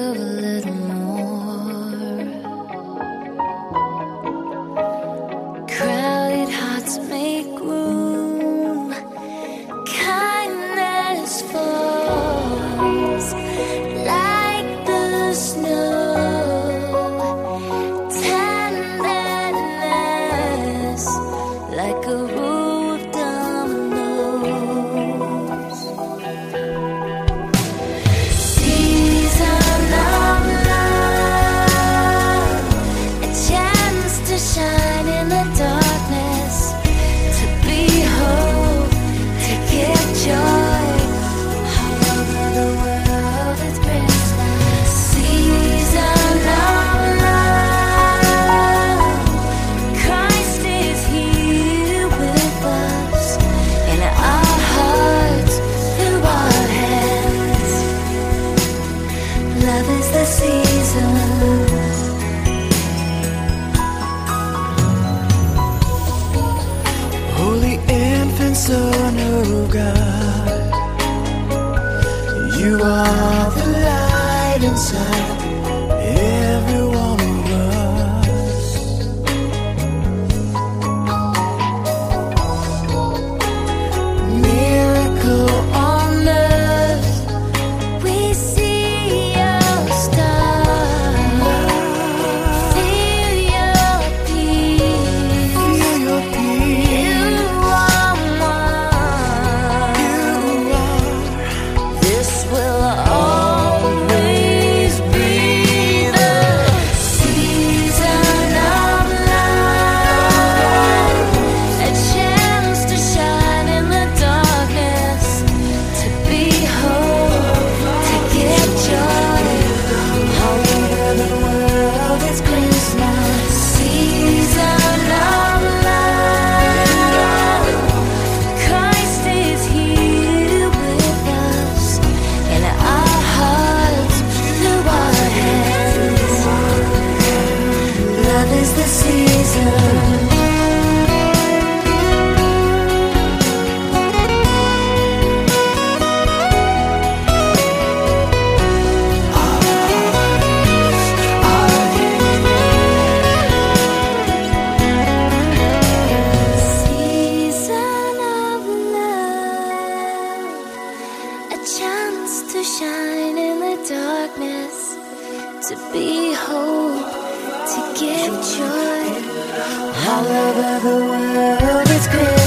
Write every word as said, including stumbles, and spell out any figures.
love a little more. Crowded hearts make room. Kindness falls like the snow. Tenderness like a row of dominoes. Season of love, a chance to shine in the darkness, to behold, to give joy all over the world. It's Christmas. Season of love, Christ is here with us in our hearts, through our hands. Love is the season. Holy infant Son of God, you are the light inside every one of us. Miracle on earth, we see your star. Feel your peace. Feel your peace. You are one. You are This will always be the season of love, a chance to shine in the darkness, to behold, to give joy all over the world. It's Christmas. Season of love, Christ is here with us in our hearts, through our hands. Love is the season. Season of love, a chance to shine in the darkness, to behold, to give joy all over the world. It's Christmas.